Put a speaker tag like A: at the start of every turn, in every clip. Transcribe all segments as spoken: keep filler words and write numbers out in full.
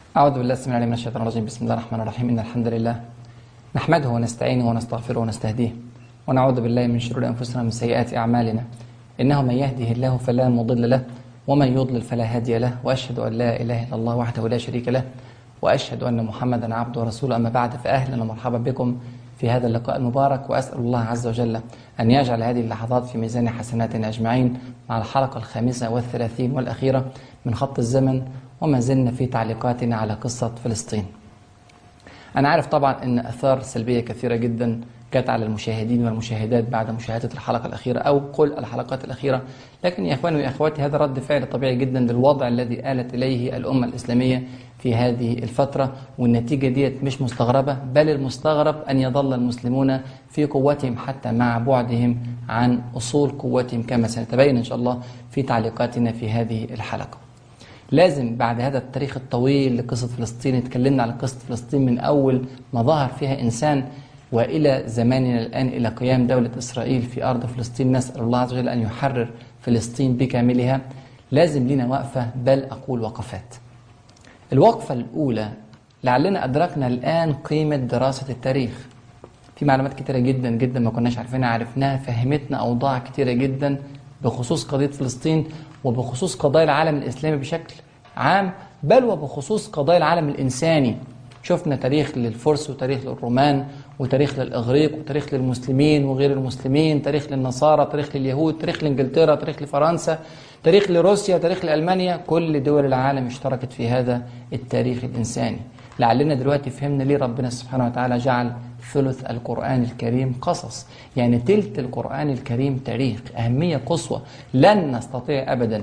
A: أعوذ بالله السميع العليم من الشيطان الرجيم. بسم الله الرحمن الرحيم. إن الحمد لله نحمده ونستعينه ونستغفره ونستهديه ونعوذ بالله من شرور أنفسنا ومن سيئات أعمالنا. إنه من يهده الله فلا مضل له ومن يضلل فلا هادي له، وأشهد أن لا إله إلا الله وحده لا شريك له، وأشهد أن محمدا عبده ورسوله. أما بعد، فأهلا ومرحبا بكم في هذا اللقاء المبارك، وأسأل الله عز وجل أن يجعل هذه اللحظات في ميزان حسناتنا أجمعين مع الحلقة الخامسة والثلاثين والأخيرة من خط الزمن، وما زلنا في تعليقاتنا على قصة فلسطين. أنا عارف طبعا أن أثار سلبية كثيرة جدا جت على المشاهدين والمشاهدات بعد مشاهدة الحلقة الأخيرة أو كل الحلقات الأخيرة، لكن يا إخواني وأخواتي هذا رد فعل طبيعي جدا للوضع الذي آلت إليه الأمة الإسلامية في هذه الفترة، والنتيجة ديت مش مستغربة، بل المستغرب أن يظل المسلمون في قوتهم حتى مع بعدهم عن أصول قوتهم، كما سنتبين إن شاء الله في تعليقاتنا في هذه الحلقة. لازم بعد هذا التاريخ الطويل لقصة فلسطين، اتكلمنا على قصة فلسطين من أول ما ظهر فيها إنسان وإلى زماننا الآن، إلى قيام دولة إسرائيل في أرض فلسطين. نسأل الله عز وجل أن يحرر فلسطين بكاملها. لازم لنا وقفة، بل أقول وقفات. الوقفة الأولى، لعلنا أدركنا الآن قيمة دراسة التاريخ. في معلومات كتيرة جدا جدا ما كناش عارفينها عرفناها، فهمتنا أوضاع كتيرة جدا بخصوص قضية فلسطين وبخصوص قضايا العالم الإسلامي بشكل عام، بل وبخصوص قضايا العالم الإنساني. شفنا تاريخ للفرس وتاريخ للرومان وتاريخ للإغريق وتاريخ للمسلمين وغير المسلمين، تاريخ للنصارى، تاريخ لليهود، تاريخ لإنجلترا، تاريخ لفرنسا، تاريخ لروسيا، تاريخ لألمانيا. كل دول العالم اشتركت في هذا التاريخ الإنساني. لعلنا دلوقتي فهمنا ليه ربنا سبحانه وتعالى جعل ثلث القرآن الكريم قصص، يعني تلت القرآن الكريم تاريخ، أهمية قصوى. لن نستطيع أبدا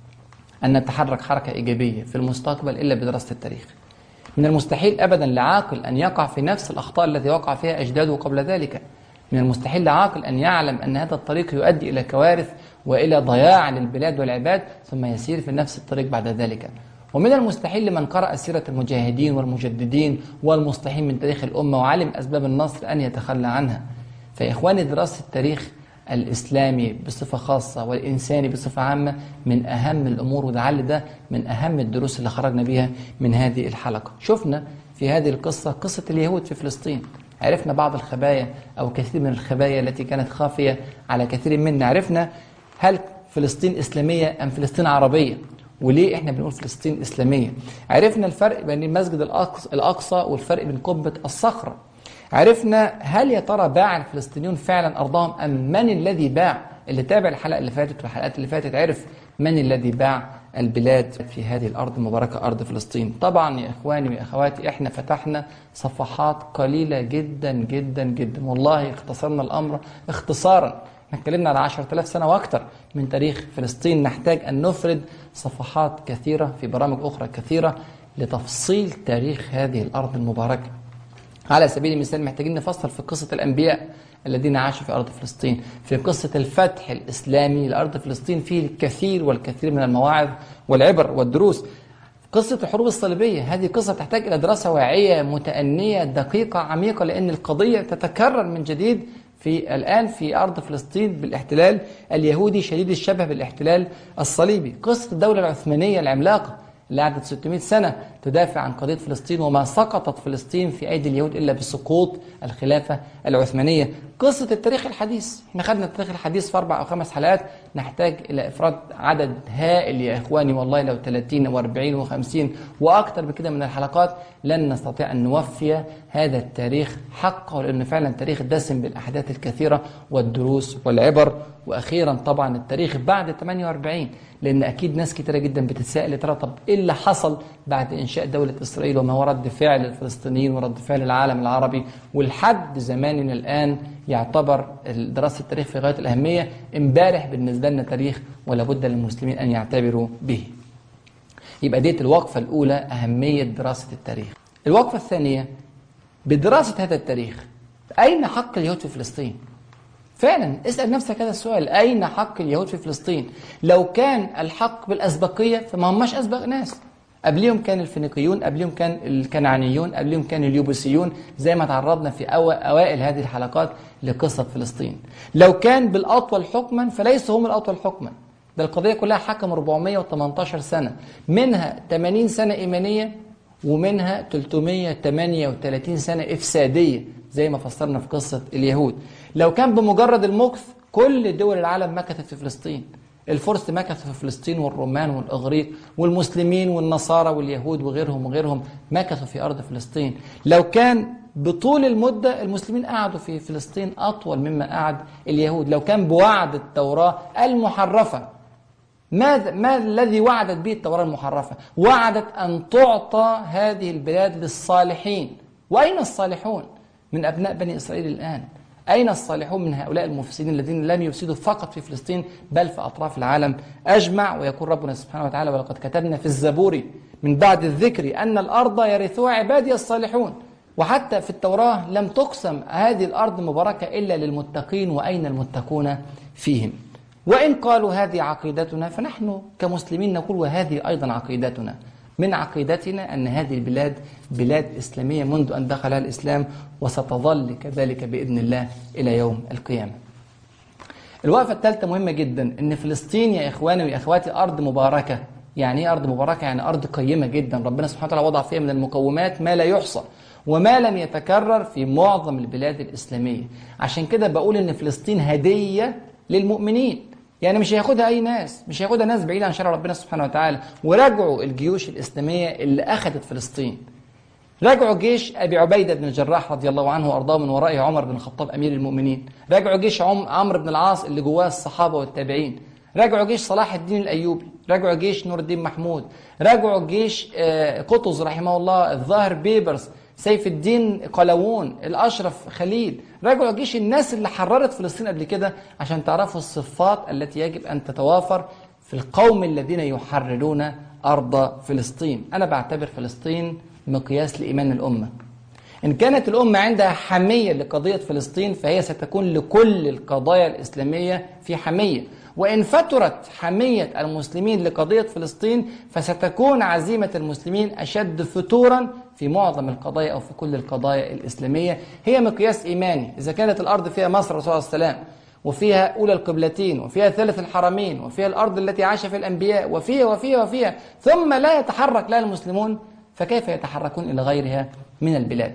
A: أن نتحرك حركة إيجابية في المستقبل إلا بدراسة التاريخ. من المستحيل أبدا لعاقل أن يقع في نفس الأخطاء التي وقع فيها أجداده قبل ذلك. من المستحيل لعاقل أن يعلم أن هذا الطريق يؤدي إلى كوارث وإلى ضياع للبلاد والعباد ثم يسير في نفس الطريق بعد ذلك. ومن المستحيل لمن قرأ سيرة المجاهدين والمجددين والمصلحين من تاريخ الأمة وعلم أسباب النصر أن يتخلى عنها. فيا إخواني، دراسة التاريخ الإسلامي بصفة خاصة والإنساني بصفة عامة من أهم الأمور، ولعل ده من أهم الدروس اللي خرجنا بها من هذه الحلقة. شفنا في هذه القصة قصة اليهود في فلسطين، عرفنا بعض الخبايا أو كثير من الخبايا التي كانت خافية على كثير منا. عرفنا هل فلسطين إسلامية أم فلسطين عربية، وليه احنا بنقول فلسطين إسلامية. عرفنا الفرق بين المسجد الأقصى والفرق بين قبة الصخرة. عرفنا هل يا ترى باع الفلسطينيون فعلا أرضهم أم من الذي باع. اللي تابع الحلقة اللي فاتت والحلقات اللي فاتت عرف من الذي باع البلاد في هذه الأرض المباركة، أرض فلسطين. طبعا يا إخواني وأخواتي، احنا فتحنا صفحات قليلة جدا جدا جدا، والله اختصرنا الأمر اختصارا. اتكلمنا على عشرة آلاف سنة وأكثر من تاريخ فلسطين. نحتاج أن نفرد صفحات كثيرة في برامج أخرى كثيرة لتفصيل تاريخ هذه الأرض المباركة. على سبيل المثال محتاجين نفصل في قصة الأنبياء الذين عاشوا في أرض فلسطين، في قصة الفتح الإسلامي لأرض فلسطين فيه الكثير والكثير من المواعظ والعبر والدروس. قصة الحروب الصليبية، هذه قصة تحتاج إلى دراسة واعية متأنية دقيقة عميقة، لأن القضية تتكرر من جديد في الآن في أرض فلسطين بالاحتلال اليهودي شديد الشبه بالاحتلال الصليبي. قصة الدولة العثمانية العملاقة اللي قعدت ستمائة سنة تدافع عن قضية فلسطين، وما سقطت فلسطين في أيدي اليهود إلا بسقوط الخلافة العثمانية. قصة التاريخ الحديث، احنا خدنا التاريخ الحديث في أربع أو خمس حلقات، نحتاج إلى إفراد عدد هائل يا إخواني، والله لو ثلاثين وأربعين وخمسين وأكثر بكده من الحلقات لن نستطيع أن نوفي هذا التاريخ حقه، لأنه فعلا تاريخ دسم بالأحداث الكثيرة والدروس والعبر. وأخيرا طبعا التاريخ بعد ثمانية وأربعين، لأن أكيد ناس كتيرة جدا بتتساءل ترى طب إيه اللي حصل بعد إنشاء دولة إسرائيل، وما هو رد فعل الفلسطينيين ورد فعل العالم العربي. ولحد زماننا الآن يعتبر دراسة التاريخ في غاية الأهمية. امبارح بالنسبة لنا تاريخ ولا بد للمسلمين أن يعتبروا به. يبقى ديت الوقفة الأولى، أهمية دراسة التاريخ. الوقفة الثانية، بدراسة هذا التاريخ أين حق اليهود في فلسطين؟ فعلا اسأل نفسك هذا السؤال، أين حق اليهود في فلسطين؟ لو كان الحق بالأسبقية فما هماش أسبق ناس. قبلهم كان الفينيقيون، قبلهم كان الكنعانيون، قبلهم كان اليوبوسيون، زي ما تعرضنا في أوائل هذه الحلقات لقصة فلسطين. لو كان بالأطول حكما فليسوا هم الأطول حكما، ده القضية كلها حكم أربعمائة وثمانية عشر سنة، منها ثمانين سنة إيمانية ومنها ثلاثمائة وثمانية وثلاثين سنة إفسادية زي ما فسرنا في قصة اليهود. لو كان بمجرد المكث كل دول العالم مكثت في فلسطين. الفرس مكثوا في فلسطين، والرومان والإغريق والمسلمين والنصارى واليهود وغيرهم وغيرهم مكثوا في أرض فلسطين. لو كان بطول المدة المسلمين قعدوا في فلسطين أطول مما قعد اليهود. لو كان بوعد التوراة المحرفة، ماذا ما الذي وعدت به التوراة المحرفة؟ وعدت أن تعطى هذه البلاد للصالحين. وأين الصالحون من أبناء بني إسرائيل الآن؟ أين الصالحون من هؤلاء المفسدين الذين لم يفسدوا فقط في فلسطين بل في أطراف العالم أجمع؟ ويقول ربنا سبحانه وتعالى: ولقد كتبنا في الزبور من بعد الذكر أن الأرض يرثها عبادي الصالحون. وحتى في التوراة لم تقسم هذه الأرض مباركة إلا للمتقين، وأين المتقون فيهم؟ وإن قالوا هذه عقيدتنا فنحن كمسلمين نقول وهذه أيضا عقيدتنا. من عقيدتنا أن هذه البلاد بلاد إسلامية منذ أن دخلها الإسلام، وستظل كذلك بإذن الله إلى يوم القيامة. الوقفة الثالثة مهمة جدا، أن فلسطين يا إخواني ويا أخواتي أرض مباركة. يعني إيه أرض مباركة؟ يعني أرض قيمة جدا، ربنا سبحانه وتعالى وضع فيها من المقومات ما لا يحصى وما لم يتكرر في معظم البلاد الإسلامية. عشان كده بقول أن فلسطين هدية للمؤمنين، يعني مش هياخدها أي ناس، مش هياخدها ناس بعيدة عن شرع ربنا سبحانه وتعالى. وراجعوا الجيوش الإسلامية اللي أخذت فلسطين، راجعوا جيش أبي عبيدة بن الجراح رضي الله عنه وأرضاه من ورائه عمر بن الخطاب أمير المؤمنين، راجعوا جيش عمرو بن العاص اللي جواه الصحابة والتابعين، راجعوا جيش صلاح الدين الأيوبي، راجعوا جيش نور الدين محمود، راجعوا جيش قطز رحمه الله، الظاهر بيبرس، سيف الدين قلاوون، الأشرف خليل، راجعوا جيش الناس اللي حررت فلسطين قبل كده، عشان تعرفوا الصفات التي يجب أن تتوافر في القوم الذين يحررون أرض فلسطين. أنا بعتبر فلسطين مقياس لإيمان الأمة. إن كانت الأمة عندها حمية لقضية فلسطين فهي ستكون لكل القضايا الإسلامية في حمية، وإن فترت حمية المسلمين لقضية فلسطين فستكون عزيمة المسلمين أشد فتورا في معظم القضايا أو في كل القضايا الإسلامية. هي مقياس إيماني. إذا كانت الأرض فيها مصر رسول الله صلى الله عليه وسلم، وفيها أولى القبلتين، وفيها ثالث الحرمين، وفيها الأرض التي عاش فيها الأنبياء، وفيها وفيها وفيها ثم لا يتحرك لها المسلمون، فكيف يتحركون إلى غيرها من البلاد؟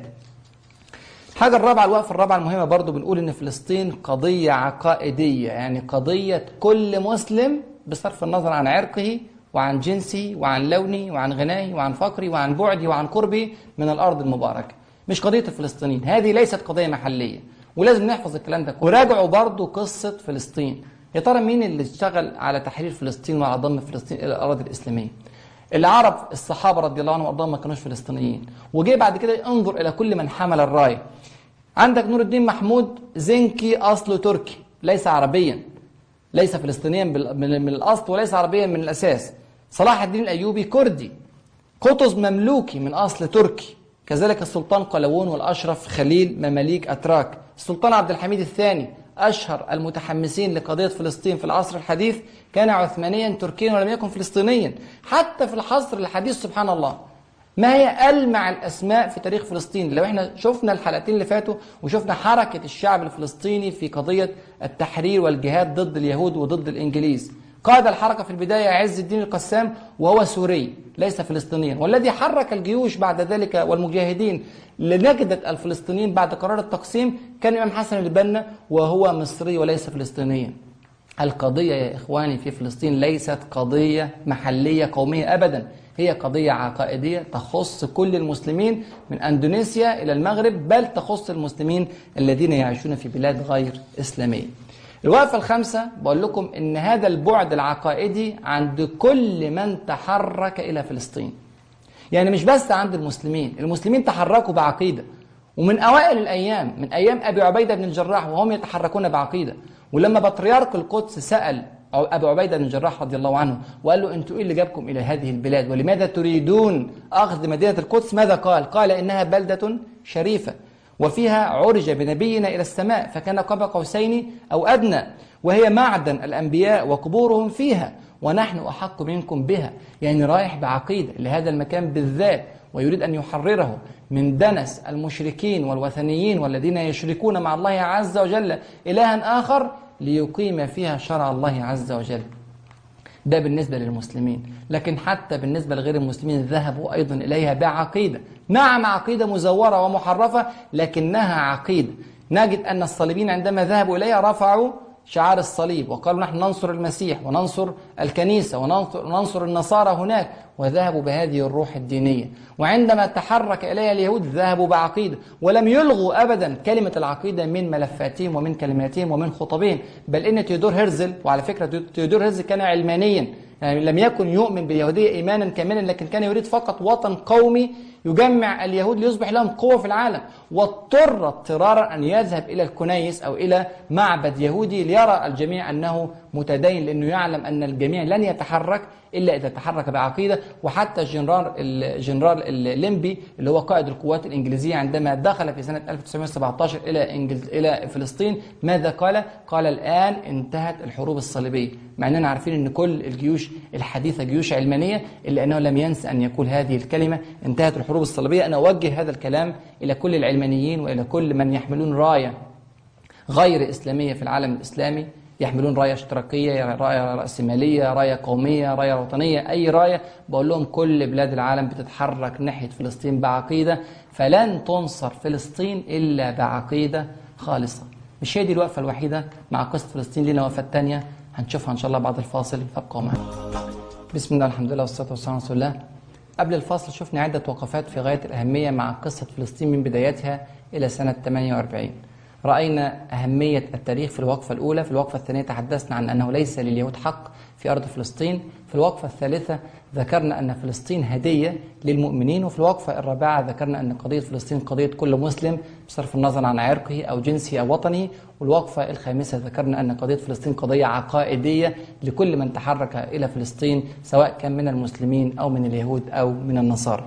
A: الحاجة الرابعة، الوقفة الرابعة المهمة برضو، بنقول إن فلسطين قضية عقائدية، يعني قضية كل مسلم بصرف النظر عن عرقه وعن جنسه وعن لونه وعن غناه وعن فقره وعن بعده وعن قربه من الأرض المباركة. مش قضية الفلسطينيين، هذه ليست قضية محلية، ولازم نحفظ الكلام ده. وراجعوا برضو قصة فلسطين. يا ترى مين اللي اشتغل على تحرير فلسطين وعلى ضم فلسطين إلى الأراضي الإسلامية؟ العرب الصحابة رضي الله عنهم وأرضاهم ما كانوش فلسطينيين. وجي بعد كده انظر إلى كل من حمل الراية. عندك نور الدين محمود زنكي أصله تركي، ليس عربيا، ليس فلسطينيا من الأصل وليس عربيا من الأساس. صلاح الدين الأيوبي كردي. قطز مملوكي من أصل تركي. كذلك السلطان قلاوون والأشرف خليل مماليك أتراك. السلطان عبد الحميد الثاني أشهر المتحمسين لقضية فلسطين في العصر الحديث كان عثمانيا تركيا ولم يكن فلسطينيا. حتى في العصر الحديث سبحان الله، ما هي ألمع الأسماء في تاريخ فلسطين؟ لو احنا شفنا الحلقتين اللي فاتوا وشفنا حركة الشعب الفلسطيني في قضية التحرير والجهاد ضد اليهود وضد الإنجليز، قاد الحركة في البداية عز الدين القسام وهو سوري ليس فلسطينيا، والذي حرك الجيوش بعد ذلك والمجاهدين لنجدة الفلسطينيين بعد قرار التقسيم كان الإمام حسن البنا وهو مصري وليس فلسطينيا. القضية يا إخواني في فلسطين ليست قضية محلية قومية أبدا، هي قضية عقائدية تخص كل المسلمين من أندونيسيا إلى المغرب، بل تخص المسلمين الذين يعيشون في بلاد غير إسلامية. الوقفة الخامسة بقول لكم إن هذا البعد العقائدي عند كل من تحرك إلى فلسطين، يعني مش بس عند المسلمين. المسلمين تحركوا بعقيدة، ومن أوائل الأيام من أيام أبي عبيدة بن الجراح وهم يتحركون بعقيدة. ولما بطريرك القدس سأل أبو عبيدة بن الجراح رضي الله عنه وقال له: أنتوا إيه اللي جابكم إلى هذه البلاد ولماذا تريدون أخذ مدينة القدس؟ ماذا قال؟ قال: إنها بلدة شريفة وفيها عرج بنبينا إلى السماء فكان قاب قوسين أو أدنى، وهي معدن الأنبياء وقبورهم فيها ونحن أحق منكم بها. يعني رايح بعقيدة لهذا المكان بالذات ويريد أن يحرره من دنس المشركين والوثنيين والذين يشركون مع الله عز وجل إلها آخر ليقيم فيها شرع الله عز وجل. ده بالنسبة للمسلمين. لكن حتى بالنسبة لغير المسلمين ذهبوا أيضا إليها بعقيدة، نعم عقيدة مزورة ومحرفة لكنها عقيدة. نجد أن الصليبيين عندما ذهبوا إليها رفعوا شعار الصليب وقالوا نحن ننصر المسيح وننصر الكنيسة وننصر النصارى هناك، وذهبوا بهذه الروح الدينية. وعندما تحرك إليها اليهود ذهبوا بعقيدة، ولم يلغوا أبدا كلمة العقيدة من ملفاتهم ومن كلماتهم ومن خطبهم. بل إن تيودور هرزل، وعلى فكرة تيودور هرزل كان علمانيا، يعني لم يكن يؤمن باليهودية إيمانا كاملا، لكن كان يريد فقط وطن قومي يجمع اليهود ليصبح لهم قوة في العالم. واضطر اضطرارا أن يذهب إلى الكنيس أو إلى معبد يهودي ليرى الجميع أنه متدين، لأنه يعلم أن الجميع لن يتحرك إلا إذا تحرك بعقيدة. وحتى الجنرال الجنرال الليمبي اللي هو قائد القوات الإنجليزية عندما دخل في سنة ألف وتسعمائة وسبعة عشر إلى إنجلز إلى فلسطين ماذا قال؟ قال الآن انتهت الحروب الصليبية، مع أننا عارفين أن كل الجيوش الحديثة جيوش علمانية، إلا أنه لم ينسى أن يقول هذه الكلمة انتهت الحروب الصليبية. أنا أوجه هذا الكلام إلى كل العلمانيين وإلى كل من يحملون راية غير إسلامية في العالم الإسلامي، يحملون راية اشتراكية، راية رأسمالية، راية قومية، راية وطنية، أي راية. بقول لهم كل بلاد العالم بتتحرك ناحية فلسطين بعقيدة، فلن تنصر فلسطين إلا بعقيدة خالصة. مش هي دي الوقفة الوحيدة مع قصة فلسطين، لنا وقفات تانية هنشوفها إن شاء الله بعد الفاصل، فابقوا معنا. بسم الله الحمد لله والصلاة والسلام على رسول الله. قبل الفاصل شفنا عدة وقفات في غاية الأهمية مع قصة فلسطين من بدايتها إلى سنة ثمانية وأربعين. رأينا أهمية التاريخ في الوقفة الأولى، في الوقفة الثانية تحدثنا عن أنه ليس لليهود حق في أرض فلسطين، في الوقفة الثالثة ذكرنا أن فلسطين هدية للمؤمنين، وفي الوقفة الرابعة ذكرنا أن قضية فلسطين قضية كل مسلم بصرف النظر عن عرقه أو جنسه أو وطنه، والوقفة الخامسة ذكرنا أن قضية فلسطين قضية عقائدية لكل من تحرك إلى فلسطين سواء كان من المسلمين أو من اليهود أو من النصارى.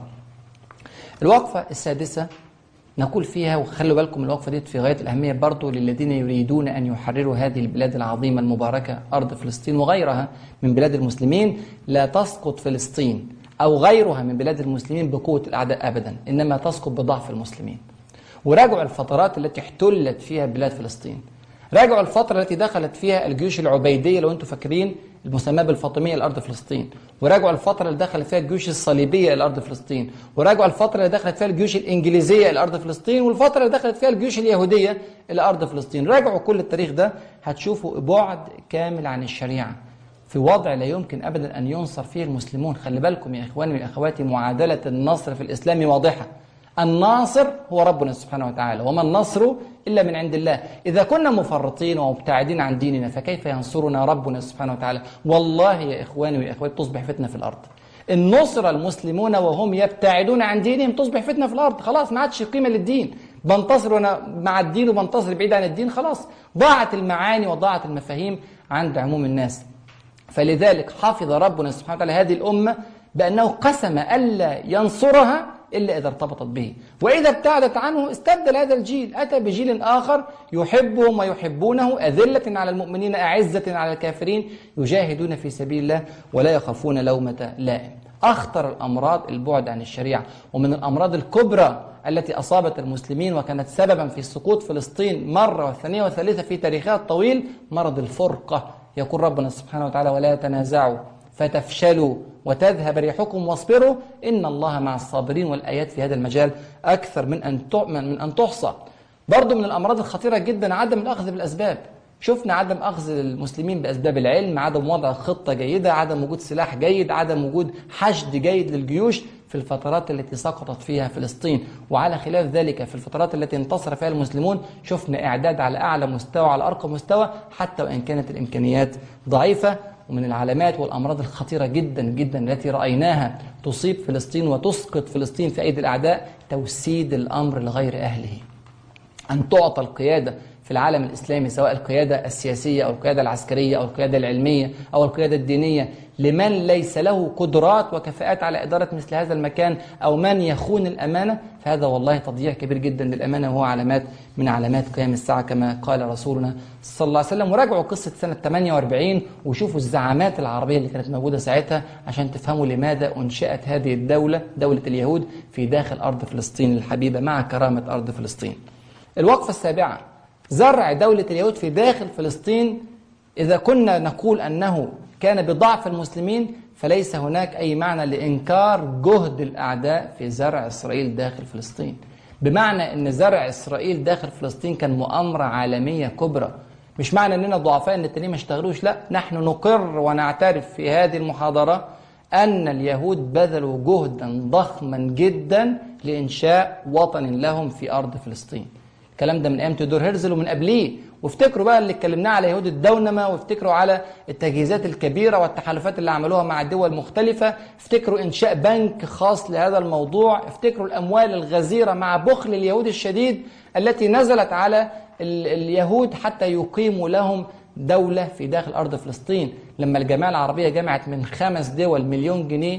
A: الوقفة السادسة نقول فيها، وخلوا بالكم الوقفة دي في غاية الأهمية برضو للذين يريدون أن يحرروا هذه البلاد العظيمة المباركة أرض فلسطين وغيرها من بلاد المسلمين، لا تسقط فلسطين أو غيرها من بلاد المسلمين بقوة الأعداء أبدا، إنما تسقط بضعف المسلمين. وراجعوا الفترات التي احتلت فيها بلاد فلسطين، راجعوا الفترة التي دخلت فيها الجيوش العبيدية لو أنتم فاكرين المسمى بالفاطمية لأرض فلسطين، وراجعوا الفترة اللي دخلت فيها الجيوش الصليبية لأرض فلسطين، وراجعوا الفترة اللي دخلت فيها الجيوش الإنجليزية لأرض فلسطين، والفترة اللي دخلت فيها الجيوش اليهودية لأرض فلسطين. راجعوا كل التاريخ ده هتشوفوا بعد كامل عن الشريعة في وضع لا يمكن أبدا أن ينصر فيه المسلمون. خلي بالكم يا إخواني وأخواتي، معادلة النصر في الإسلام واضحة، الناصر هو ربنا سبحانه وتعالى، وما النصر إلا من عند الله. إذا كنا مفرطين ومبتعدين عن ديننا فكيف ينصرنا ربنا سبحانه وتعالى؟ والله يا إخواني وإخواتي تصبح فتنة في الأرض. النصر المسلمون وهم يبتعدون عن دينهم تصبح فتنة في الأرض، خلاص ما عادش قيمة للدين، بنتصر وأنا مع الدين وبنتصر بعيد عن الدين، خلاص ضاعت المعاني وضاعت المفاهيم عند عموم الناس. فلذلك حافظ ربنا سبحانه وتعالى هذه الأمة بأنه قسم ألا ينصرها إلا إذا ارتبطت به، وإذا ابتعدت عنه استبدل هذا الجيل، أتى بجيل آخر يحبهم ويحبونه، أذلة على المؤمنين أعزة على الكافرين، يجاهدون في سبيل الله ولا يخافون لومة لائم. أخطر الأمراض البعد عن الشريعة، ومن الأمراض الكبرى التي أصابت المسلمين وكانت سببا في سقوط فلسطين مرة والثانية والثالثة في تاريخها الطويل مرض الفرقة. يقول ربنا سبحانه وتعالى ولا تنازعوا فتفشلوا وتذهب ريحكم واصبروا إن الله مع الصابرين، والآيات في هذا المجال أكثر من أن من أن تحصى. برضو من الأمراض الخطيرة جدا عدم الأخذ بالأسباب. شفنا عدم أخذ المسلمين بأسباب العلم، عدم وضع خطة جيدة، عدم وجود سلاح جيد، عدم وجود حشد جيد للجيوش في الفترات التي سقطت فيها فلسطين. وعلى خلاف ذلك في الفترات التي انتصر فيها المسلمون شفنا إعداد على أعلى مستوى على أرقى مستوى حتى وإن كانت الإمكانيات ضعيفة. ومن العلامات والأمراض الخطيرة جدا جدا التي رأيناها تصيب فلسطين وتسقط فلسطين في أيدي الأعداء توسيد الأمر لغير أهله، أن تعطى القيادة في العالم الإسلامي سواء القيادة السياسية أو القيادة العسكرية أو القيادة العلمية أو القيادة الدينية لمن ليس له قدرات وكفاءات على إدارة مثل هذا المكان أو من يخون الأمانة، فهذا والله تضييع كبير جدا للأمانة، وهو علامات من علامات قيام الساعة كما قال رسولنا صلى الله عليه وسلم. وراجعوا قصة سنة ثمانية وأربعين وشوفوا الزعامات العربية اللي كانت موجودة ساعتها عشان تفهموا لماذا أنشأت هذه الدولة دولة اليهود في داخل أرض فلسطين الحبيبة مع كرامة أرض فلسطين. الوقفة السابعة زرع دولة اليهود في داخل فلسطين. إذا كنا نقول أنه كان بضعف المسلمين فليس هناك أي معنى لإنكار جهد الأعداء في زرع إسرائيل داخل فلسطين. بمعنى أن زرع إسرائيل داخل فلسطين كان مؤامرة عالمية كبرى. مش معنى أننا ضعفاء أن التانيين ما اشتغلوش، لا، نحن نقر ونعترف في هذه المحاضرة أن اليهود بذلوا جهدا ضخما جدا لإنشاء وطن لهم في أرض فلسطين. الكلام ده من أيام تيودور هيرزل ومن قبليه. وافتكروا بقى اللي اتكلمناه على يهود الدونمة، وافتكروا على التجهيزات الكبيرة والتحالفات اللي عملوها مع دول مختلفة، افتكروا إنشاء بنك خاص لهذا الموضوع، افتكروا الأموال الغزيرة مع بخل اليهود الشديد التي نزلت على اليهود حتى يقيموا لهم دولة في داخل أرض فلسطين. لما الجماعة العربية جمعت من خمس دول مليون جنيه،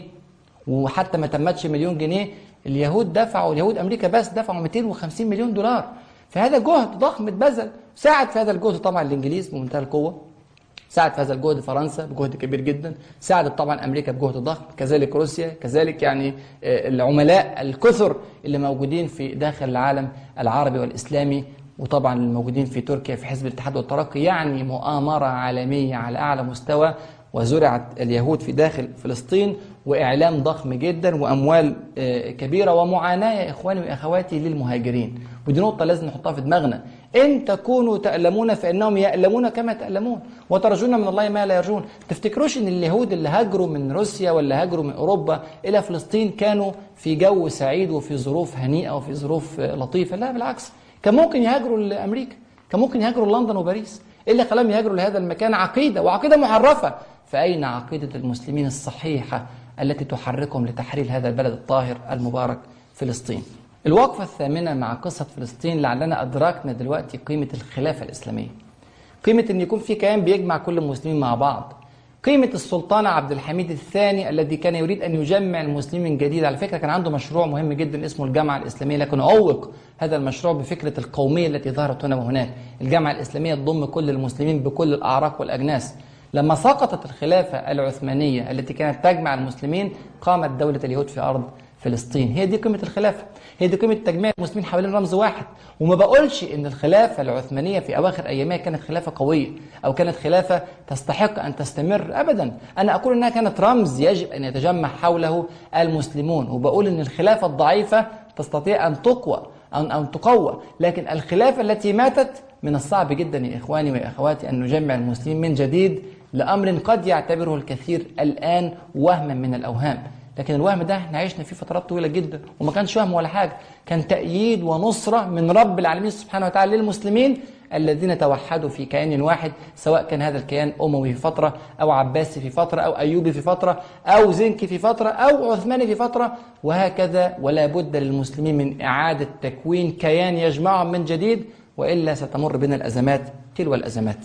A: وحتى ما تمتش مليون جنيه، اليهود دفعوا، اليهود أمريكا بس دفعوا مئتين وخمسين مليون دولار. فهذا جهد ضخم اتبذل. ساعد في هذا الجهد طبعا الإنجليز بمنتهى القوة، ساعد في هذا الجهد فرنسا بجهد كبير جدا، ساعدت طبعا أمريكا بجهد ضخم، كذلك روسيا، كذلك يعني العملاء الكثر اللي موجودين في داخل العالم العربي والإسلامي، وطبعا الموجودين في تركيا في حزب الاتحاد والترقي. يعني مؤامرة عالمية على أعلى مستوى، وزرعت اليهود في داخل فلسطين، وإعلام ضخم جدا، وأموال كبيرة، ومعاناة يا إخواني وأخواتي للمهاجرين. ودي نقطة لازم نحطها في دماغنا. إن تكونوا تألمون فإنهم يألمون كما تألمون، وترجون من الله ما لا يرجون. تفتكروش إن اليهود اللي هاجروا من روسيا ولا هاجروا من أوروبا إلى فلسطين كانوا في جو سعيد وفي ظروف هنيئة وفي ظروف لطيفة؟ لا، بالعكس، كان ممكن يهاجروا لأمريكا، كان ممكن يهاجروا لندن وباريس. إيه اللي خلاهم يهاجروا لهذا المكان؟ عقيدة، وعقيدة محرفة. فأين عقيدة المسلمين الصحيحة التي تحركهم لتحرير هذا البلد الطاهر المبارك فلسطين؟ الوقفة الثامنة مع قصة فلسطين، لعلنا أدركنا دلوقتي قيمة الخلافة الإسلامية، قيمة أن يكون في كيان بيجمع كل المسلمين مع بعض، قيمة السلطان عبد الحميد الثاني الذي كان يريد أن يجمع المسلمين من جديد. على فكرة كان عنده مشروع مهم جدا اسمه الجامعة الإسلامية، لكن أوق هذا المشروع بفكرة القومية التي ظهرت هنا وهناك. الجامعة الإسلامية تضم كل المسلمين بكل الأعراق والأجناس. لما سقطت الخلافة العثمانية التي كانت تجمع المسلمين، قامت دولة اليهود في أرض فلسطين. هي دي قيمة الخلافة، هي دي قيمة تجميع المسلمين حوالين رمز واحد. وما بقولش إن الخلافة العثمانية في أواخر أيامها كانت خلافة قوية أو كانت خلافة تستحق أن تستمر، أبدا. أنا أقول إنها كانت رمز يجب أن يتجمع حوله المسلمون، وبقول إن الخلافة الضعيفة تستطيع أن تقوى أن أن تقوى، لكن الخلافة التي ماتت من الصعب جدا يا إخواني وأخواتي أن نجمع المسلمين من جديد، لأمر قد يعتبره الكثير الآن وهما من الأوهام. لكن الوهم ده احنا عشنا فيه فترات طويلة جدا، وما كانش وهم ولا حاجة، كان تأييد ونصرة من رب العالمين سبحانه وتعالى للمسلمين الذين توحدوا في كيان واحد، سواء كان هذا الكيان أموي في فترة، أو عباسي في فترة، أو أيوبي في فترة، أو زنكي في فترة، أو عثماني في فترة، وهكذا. ولا بد للمسلمين من إعادة تكوين كيان يجمعهم من جديد، وإلا ستمر بنا الأزمات تلو الأزمات.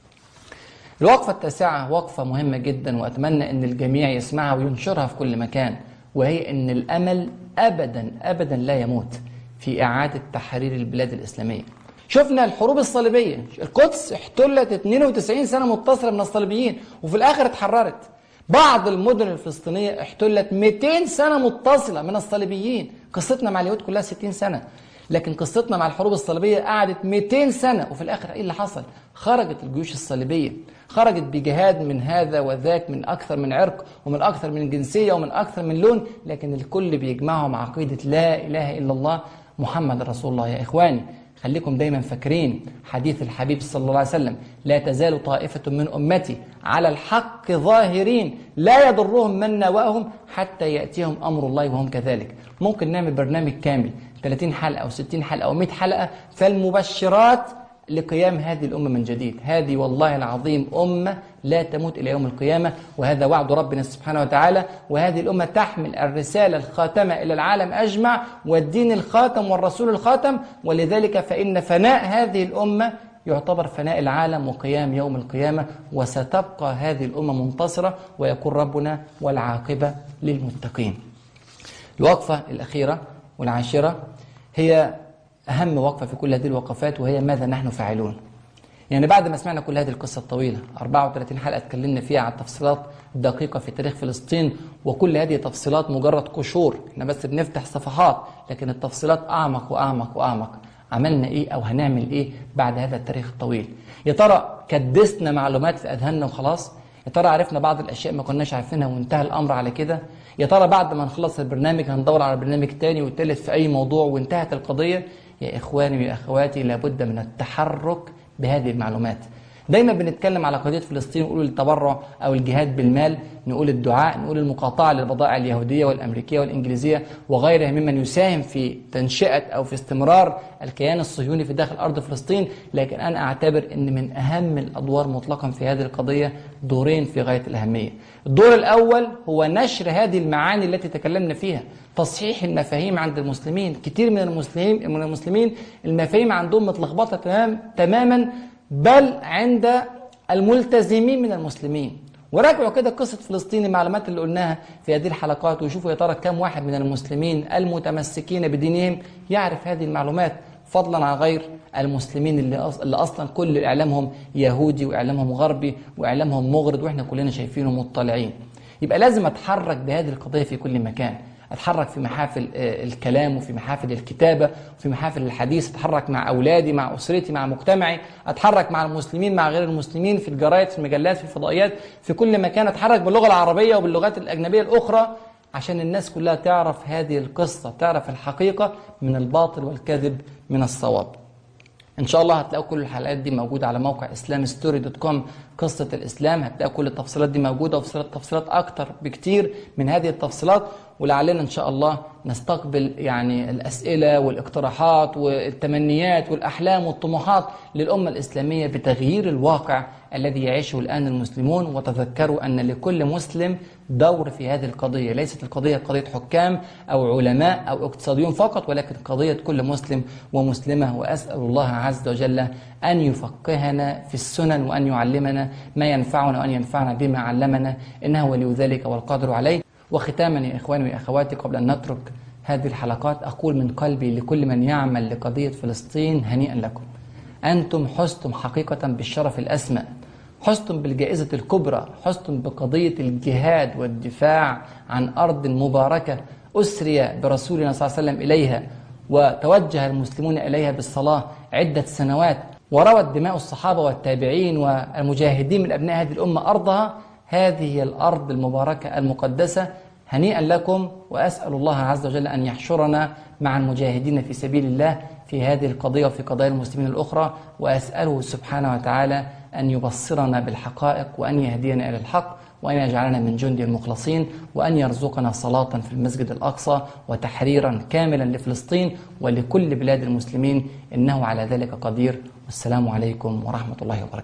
A: الوقفة التاسعة وقفة مهمة جدا، وأتمنى أن الجميع يسمعها وينشرها في كل مكان، وهي أن الأمل أبدا أبدا لا يموت في إعادة تحرير البلاد الإسلامية. شفنا الحروب الصليبية، القدس احتلت اثنين وتسعين سنة متصلة من الصليبيين وفي الآخر اتحررت. بعض المدن الفلسطينية احتلت مئتين سنة متصلة من الصليبيين. قصتنا مع اليهود كلها ستين سنة، لكن قصتنا مع الحروب الصليبية قعدت مئتين سنة، وفي الآخر إيه اللي حصل؟ خرجت الجيوش الصليبية، خرجت بجهاد من هذا وذاك، من أكثر من عرق ومن أكثر من جنسية ومن أكثر من لون، لكن الكل بيجمعهم عقيدة لا إله إلا الله محمد رسول الله. يا إخواني خليكم دايما فاكرين حديث الحبيب صلى الله عليه وسلم: لا تزال طائفة من أمتي على الحق ظاهرين لا يضرهم من نواهم حتى يأتيهم أمر الله وهم كذلك. ممكن نعمل برنامج كامل ثلاثين حلقة أو ستين حلقة أو مئة حلقة فالمبشرات لقيام هذه الأمة من جديد. هذه والله العظيم أمة لا تموت إلى يوم القيامة، وهذا وعد ربنا سبحانه وتعالى. وهذه الأمة تحمل الرسالة الخاتمة إلى العالم أجمع، والدين الخاتم والرسول الخاتم، ولذلك فإن فناء هذه الأمة يعتبر فناء العالم وقيام يوم القيامة، وستبقى هذه الأمة منتصرة، ويقول ربنا: والعاقبة للمتقين. الوقفة الأخيرة والعاشرة هي أهم وقفة في كل هذه الوقفات، وهي ماذا نحن فاعلون. يعني بعد ما سمعنا كل هذه القصة الطويلة، أربعة وثلاثين حلقة اتكلمنا فيها عن تفصيلات دقيقة في تاريخ فلسطين، وكل هذه تفصيلات مجرد قشور، احنا بس بنفتح صفحات، لكن التفصيلات أعمق وأعمق وأعمق. عملنا إيه أو هنعمل إيه بعد هذا التاريخ الطويل؟ يا ترى كدسنا معلومات في أذهاننا وخلاص؟ يا ترى عرفنا بعض الأشياء ما كناش عارفينها وانتهى الأمر على كده؟ يا ترى بعد ما نخلص البرنامج هندور على برنامج تاني وتالت في أي موضوع وانتهت القضية؟ يا إخواني ويا أخواتي، لابد من التحرك بهذه المعلومات. دايما بنتكلم على قضية فلسطين ونقول التبرع أو الجهاد بالمال، نقول الدعاء، نقول المقاطعة للبضائع اليهودية والأمريكية والإنجليزية وغيرها ممن يساهم في تنشئة أو في استمرار الكيان الصهيوني في داخل أرض فلسطين. لكن أنا أعتبر أن من أهم الأدوار مطلقا في هذه القضية دورين في غاية الأهمية. الدور الأول هو نشر هذه المعاني التي تكلمنا فيها، تصحيح المفاهيم عند المسلمين. كتير من المسلمين من المسلمين المفاهيم عندهم متلخبطة تمام تماما، بل عند الملتزمين من المسلمين. وراجعوا كده قصة فلسطين، المعلومات اللي قلناها في هذه الحلقات، وشوفوا يا ترى كم واحد من المسلمين المتمسكين بدينهم يعرف هذه المعلومات، فضلا عن غير المسلمين اللي أصلا كل إعلامهم يهودي وإعلامهم غربي وإعلامهم مغرض وإحنا كلنا شايفينهم مطلعين. يبقى لازم أتحرك بهذه القضية في كل مكان، أتحرك في محافل الكلام وفي محافل الكتابة وفي محافل الحديث، أتحرك مع أولادي، مع أسرتي، مع مجتمعي، أتحرك مع المسلمين، مع غير المسلمين، في الجرايد، في المجلات، في الفضائيات، في كل مكان. أتحرك باللغة العربية وباللغات الأجنبية الأخرى عشان الناس كلها تعرف هذه القصة، تعرف الحقيقة من الباطل والكذب من الصواب. إن شاء الله هتلاقوا كل الحلقات دي موجودة على موقع اسلام ستوري دوت كوم، قصة الإسلام. هتلاقوا كل التفصيلات دي موجودة وتفصيلات أكتر بكتير من هذه التفصيلات. ولعلنا إن شاء الله نستقبل يعني الأسئلة والاقتراحات والتمنيات والأحلام والطموحات للأمة الإسلامية بتغيير الواقع الذي يعيشه الآن المسلمون. وتذكروا أن لكل مسلم دور في هذه القضية، ليست القضية قضية حكام أو علماء أو اقتصاديون فقط، ولكن قضية كل مسلم ومسلمة. وأسأل الله عز وجل أن يفقهنا في السنن وأن يعلمنا ما ينفعنا وأن ينفعنا بما علمنا، إنه ولي ذلك والقادر عليه. وختاما يا إخواني وأخواتي، قبل أن نترك هذه الحلقات، أقول من قلبي لكل من يعمل لقضية فلسطين: هنيئا لكم، أنتم حزتم حقيقة بالشرف الأسمى، حزتم بالجائزة الكبرى، حزتم بقضية الجهاد والدفاع عن أرض مباركة أسري برسولنا صلى الله عليه وسلم إليها، وتوجه المسلمون إليها بالصلاة عدة سنوات، وروت دماء الصحابة والتابعين والمجاهدين من أبناء هذه الأمة أرضها. هذه هي الأرض المباركة المقدسة. هنيئا لكم، وأسأل الله عز وجل أن يحشرنا مع المجاهدين في سبيل الله في هذه القضية وفي قضايا المسلمين الأخرى. وأسأله سبحانه وتعالى أن يبصرنا بالحقائق وأن يهدينا إلى الحق وأن يجعلنا من جند المخلصين، وأن يرزقنا صلاة في المسجد الأقصى وتحريرا كاملا لفلسطين ولكل بلاد المسلمين، إنه على ذلك قدير. والسلام عليكم ورحمة الله وبركاته.